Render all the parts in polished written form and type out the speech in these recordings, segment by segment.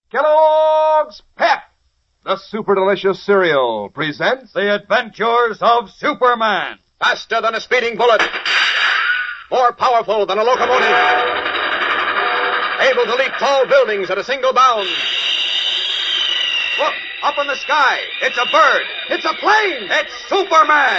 Kellogg's Pep, the super delicious cereal, presents The Adventures of Superman. Faster than a speeding bullet. More powerful than a locomotive. Able to leap tall buildings at a single bound. Look, up in the sky. It's a bird. It's a plane. It's Superman.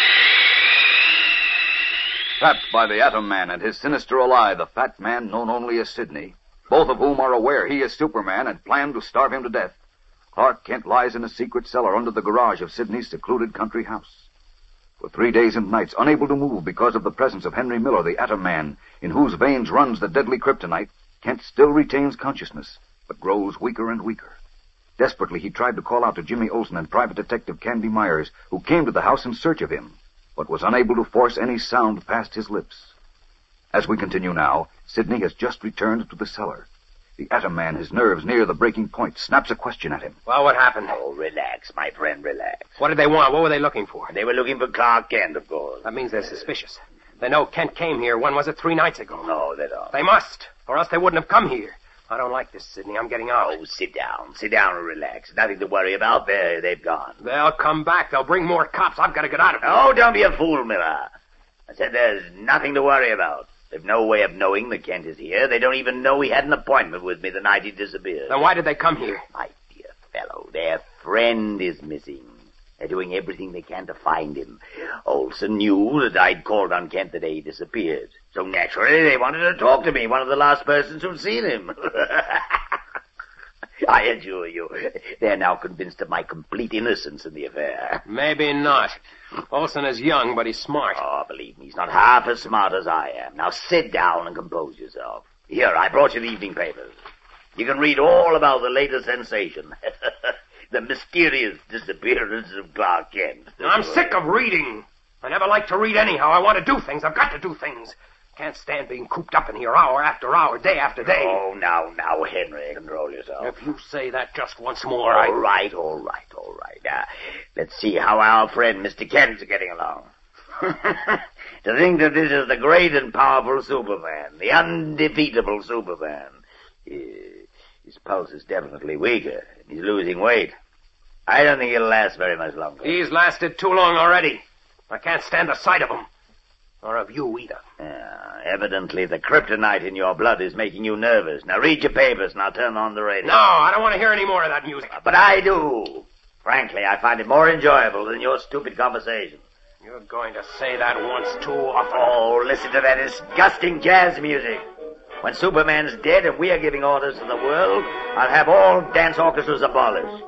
Trapped by the Atom Man and his sinister ally, the fat man known only as Sidney, both of whom are aware he is Superman and plan to starve him to death, Clark Kent lies in a secret cellar under the garage of Sidney's secluded country house. For 3 days and nights, unable to move because of the presence of Henry Miller, the Atom Man, in whose veins runs the deadly kryptonite, Kent still retains consciousness, but grows weaker and weaker. Desperately, he tried to call out to Jimmy Olsen and Private Detective Candy Myers, who came to the house in search of him, but was unable to force any sound past his lips. As we continue now, Sidney has just returned to the cellar. The Atom Man, his nerves near the breaking point, snaps a question at him. Well, what happened? Oh, relax, my friend, relax. What did they want? What were they looking for? They were looking for Clark Kent, of course. That means they're suspicious. They know Kent came here, when was it, 3 nights ago? No, they don't. They must, or else they wouldn't have come here. I don't like this, Sidney. I'm getting out. Oh, sit down and relax. Nothing to worry about. They've gone. They'll come back. They'll bring more cops. I've got to get out of here. Oh, don't be a fool, Miller. I said there's nothing to worry about. They've no way of knowing that Kent is here. They don't even know he had an appointment with me the night he disappeared. Then why did they come here? My dear fellow, their friend is missing. They're doing everything they can to find him. Olsen knew that I'd called on Kent the day he disappeared. So naturally, they wanted to talk to me, one of the last persons who'd seen him. I assure you, they're now convinced of my complete innocence in the affair. Maybe not. Olsen is young, but he's smart. Oh, believe me, he's not half as smart as I am. Now sit down and compose yourself. Here, I brought you the evening papers. You can read all about the latest sensation. The mysterious disappearance of Clark Kent. I'm sick of reading. I never like to read anyhow. I want to do things. I've got to do things. Can't stand being cooped up in here hour after hour, day after day. Oh, now, Henry, control yourself. If you say that just once more, All right. Now, let's see how our friend Mr. Kent's getting along. To think that this is the great and powerful Superman, the undefeatable Superman. His pulse is definitely weaker. He's losing weight. I don't think he'll last very much longer. He's lasted too long already. I can't stand the sight of him. Or of you either. Evidently the kryptonite in your blood is making you nervous. Now read your papers and I'll turn on the radio. No, I don't want to hear any more of that music. But I do. Frankly, I find it more enjoyable than your stupid conversation. You're going to say that once too often. Oh, listen to that disgusting jazz music. When Superman's dead and we are giving orders to the world, I'll have all dance orchestras abolished.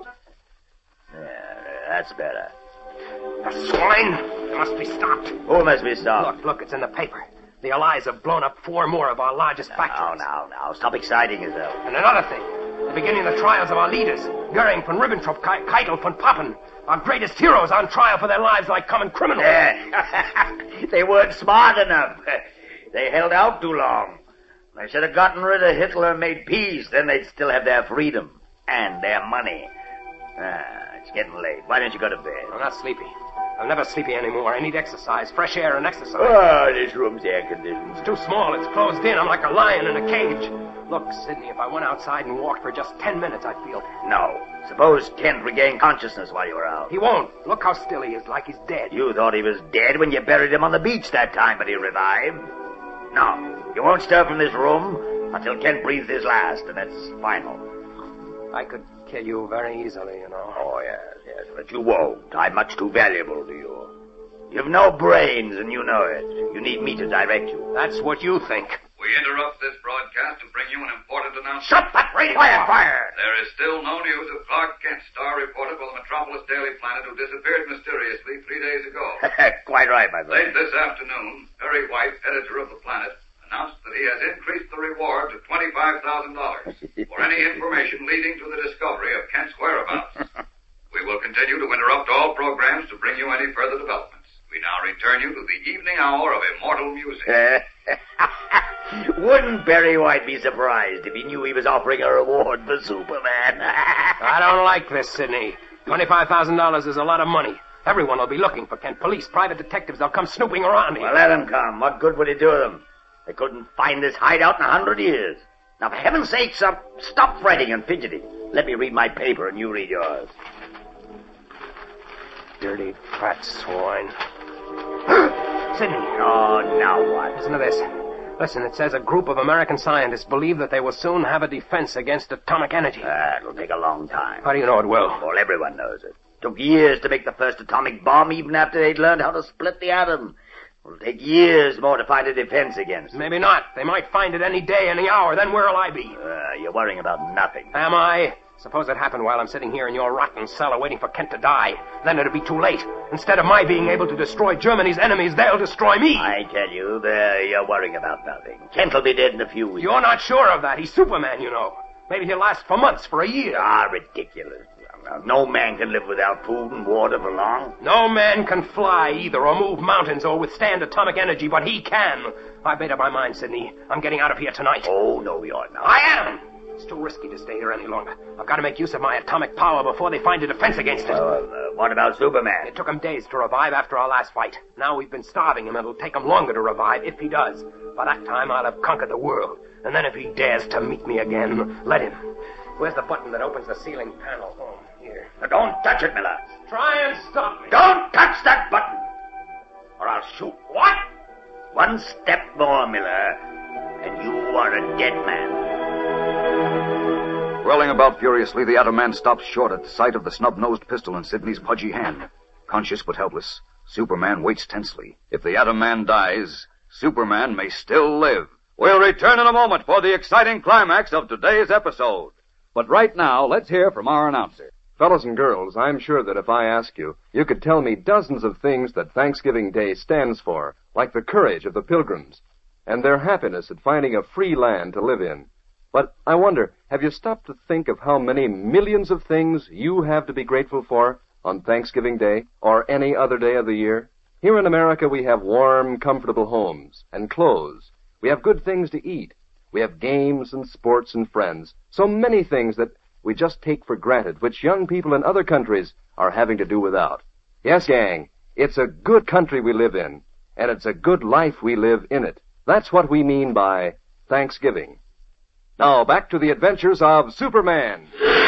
That's better. The swine must be stopped. Who must be stopped? Look, it's in the paper. The Allies have blown up 4 more of our largest factories. Now, stop exciting yourself. And another thing, the beginning of the trials of our leaders, Goering, von Ribbentrop, Keitel, von Papen, our greatest heroes on trial for their lives like common criminals. They weren't smart enough. They held out too long. They should have gotten rid of Hitler and made peace. Then they'd still have their freedom and their money. It's getting late. Why don't you go to bed? I'm not sleepy. I'm never sleepy anymore. I need exercise, fresh air and exercise. Oh, this room's air-conditioned. It's too small. It's closed in. I'm like a lion in a cage. Look, Sidney, if I went outside and walked for just 10 minutes, I'd feel... No. Suppose Kent regained consciousness while you were out. He won't. Look how still he is, like he's dead. You thought he was dead when you buried him on the beach that time, but he revived. No, you won't stir from this room until Kent breathes his last, and that's final. I could kill you very easily, you know. Oh, yes, but you won't. I'm much too valuable to you. You've no brains, and you know it. You need me to direct you. That's what you think. We interrupt this broadcast to bring you an important announcement. Shut that radio! Quiet, fire! There is still no news of Clark Kent, star reporter for the Metropolis Daily Planet, who disappeared mysteriously 3 days ago. Quite right, my friend. Late this afternoon, Perry White, editor of the Planet, announced that he has increased the reward to $25,000 for any information leading to the discovery of Kent's whereabouts. We will continue to interrupt all programs to bring you any further developments. We now return you to the evening hour of immortal music. Wouldn't Perry White be surprised if he knew he was offering a reward for Superman? I don't like this, Sidney. $25,000 is a lot of money. Everyone will be looking for Kent. Police, private detectives, they'll come snooping around here. Well, let them come. What good would it do them? They couldn't find this hideout in 100 years. Now, for heaven's sake, stop fretting and fidgeting. Let me read my paper and you read yours. Dirty fat swine. Sidney. Oh, now what? Listen to this. Listen, it says a group of American scientists believe that they will soon have a defense against atomic energy. It'll take a long time. How do you know it will? Well, everyone knows it. Took years to make the first atomic bomb, even after they'd learned how to split the atom. It'll take years more to find a defense against it. Maybe not. They might find it any day, any hour. Then where'll I be? You're worrying about nothing. Am I? Suppose it happened while I'm sitting here in your rotten cellar waiting for Kent to die. Then it'll be too late. Instead of my being able to destroy Germany's enemies, they'll destroy me. I tell you, you're worrying about nothing. Kent will be dead in a few weeks. You're not sure of that. He's Superman, you know. Maybe he'll last for months, for a year. Ridiculous. No man can live without food and water for long. No man can fly either, or move mountains, or withstand atomic energy, but he can. I've made up my mind, Sidney. I'm getting out of here tonight. Oh, no, you're not. I am! It's too risky to stay here any longer. I've got to make use of my atomic power before they find a defense against it. What about Superman? It took him days to revive after our last fight. Now we've been starving him, and it'll take him longer to revive, if he does. By that time, I'll have conquered the world. And then if he dares to meet me again, let him. Where's the button that opens the ceiling panel? Oh, here. Now, don't touch it, Miller. Try and stop me. Don't touch that button, or I'll shoot. What? One step more, Miller, and you are a dead man. Whirling about furiously, the Atom Man stops short at the sight of the snub-nosed pistol in Sidney's pudgy hand. Conscious but helpless, Superman waits tensely. If the Atom Man dies, Superman may still live. We'll return in a moment for the exciting climax of today's episode. But right now, let's hear from our announcer. Fellows and girls, I'm sure that if I ask you, you could tell me dozens of things that Thanksgiving Day stands for, like the courage of the Pilgrims, and their happiness at finding a free land to live in. But I wonder, have you stopped to think of how many millions of things you have to be grateful for on Thanksgiving Day, or any other day of the year? Here in America, we have warm, comfortable homes and clothes. We have good things to eat. We have games and sports and friends. So many things that we just take for granted, which young people in other countries are having to do without. Yes, gang, it's a good country we live in, and it's a good life we live in it. That's what we mean by Thanksgiving. Now, back to the adventures of Superman.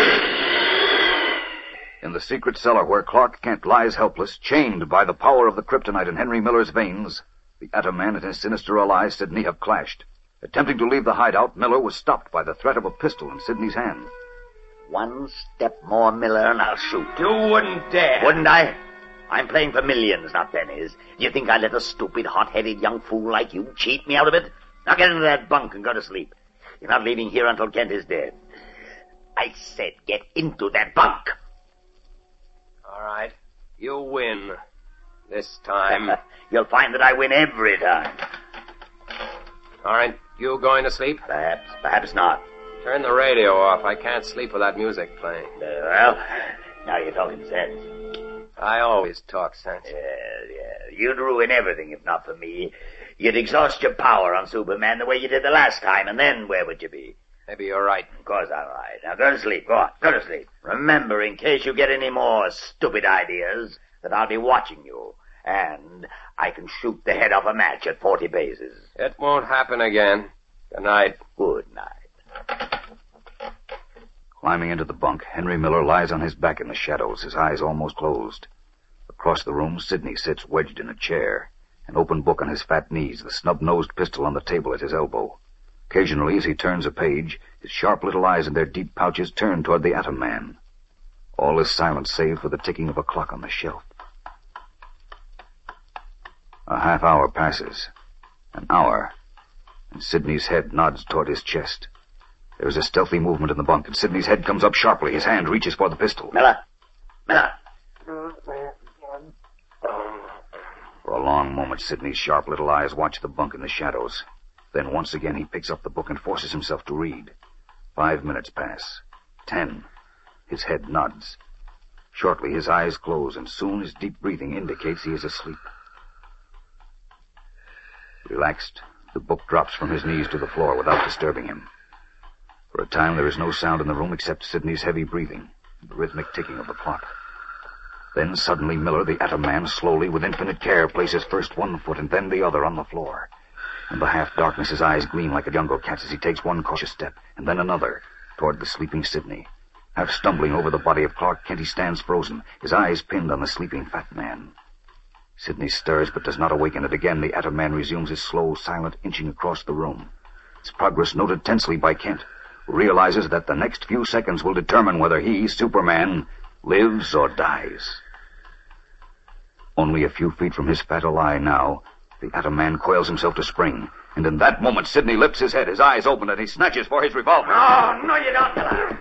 In the secret cellar where Clark Kent lies helpless, chained by the power of the kryptonite in Henry Miller's veins, the Atom Man and his sinister ally, Sidney, have clashed. Attempting to leave the hideout, Miller was stopped by the threat of a pistol in Sidney's hand. One step more, Miller, and I'll shoot. You wouldn't dare. Wouldn't I? I'm playing for millions, not pennies. Do you think I'd let a stupid, hot-headed young fool like you cheat me out of it? Now get into that bunk and go to sleep. You're not leaving here until Kent is dead. I said get into that bunk. All right. You win. This time. You'll find that I win every time. All right. You going to sleep? Perhaps not. Turn the radio off. I can't sleep without music playing. Well, now you're talking sense. I always talk sense. Yeah. You'd ruin everything if not for me. You'd exhaust your power on Superman the way you did the last time, and then where would you be? Maybe you're right. Of course I'm right. Now go to sleep. Go on. Go to sleep. Remember, in case you get any more stupid ideas, that I'll be watching you. And I can shoot the head off a match at 40 paces. It won't happen again. Good night. Good night. Climbing into the bunk, Henry Miller lies on his back in the shadows, his eyes almost closed. Across the room, Sidney sits wedged in a chair, an open book on his fat knees, the snub-nosed pistol on the table at his elbow. Occasionally, as he turns a page, his sharp little eyes in their deep pouches turn toward the Atom Man. All is silent save for the ticking of a clock on the shelf. A half hour passes. An hour. And Sidney's head nods toward his chest. There is a stealthy movement in the bunk, and Sidney's head comes up sharply. His hand reaches for the pistol. Miller! For a long moment, Sidney's sharp little eyes watch the bunk in the shadows. Then once again he picks up the book and forces himself to read. 5 minutes pass. 10. His head nods. Shortly his eyes close, and soon his deep breathing indicates he is asleep. Relaxed, the book drops from his knees to the floor without disturbing him. For a time there is no sound in the room except Sidney's heavy breathing and the rhythmic ticking of the clock. Then suddenly Miller, the Atom Man, slowly, with infinite care, places first one foot and then the other on the floor. In the half-darkness, his eyes gleam like a jungle cat's as he takes one cautious step, and then another, toward the sleeping Sidney. Half stumbling over the body of Clark Kent, he stands frozen, his eyes pinned on the sleeping fat man. Sidney stirs but does not awaken, and again the Atom Man resumes his slow, silent inching across the room. His progress noted tensely by Kent, who realizes that the next few seconds will determine whether he, Superman, lives or dies. Only a few feet from his fatal eye now, the Atom Man coils himself to spring, and in that moment Sidney lifts his head, his eyes open, and he snatches for his revolver. No, you don't,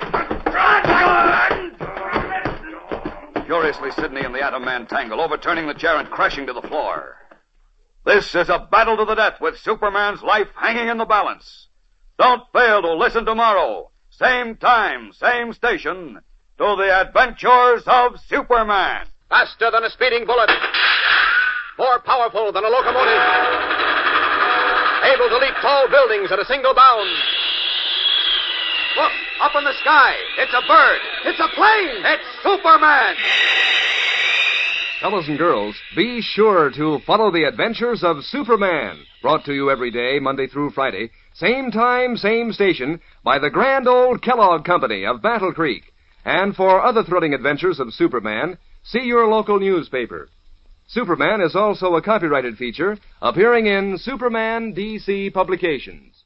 Run! Furiously, Sidney and the Atom Man tangle, overturning the chair and crashing to the floor. This is a battle to the death with Superman's life hanging in the balance. Don't fail to listen tomorrow, same time, same station, to the adventures of Superman. Faster than a speeding bullet. More powerful than a locomotive. Able to leap tall buildings at a single bound. Look, up in the sky. It's a bird. It's a plane. It's Superman. Fellows and girls, be sure to follow the adventures of Superman, brought to you every day, Monday through Friday, same time, same station, by the grand old Kellogg Company of Battle Creek. And for other thrilling adventures of Superman, see your local newspaper. Superman is also a copyrighted feature appearing in Superman DC Publications.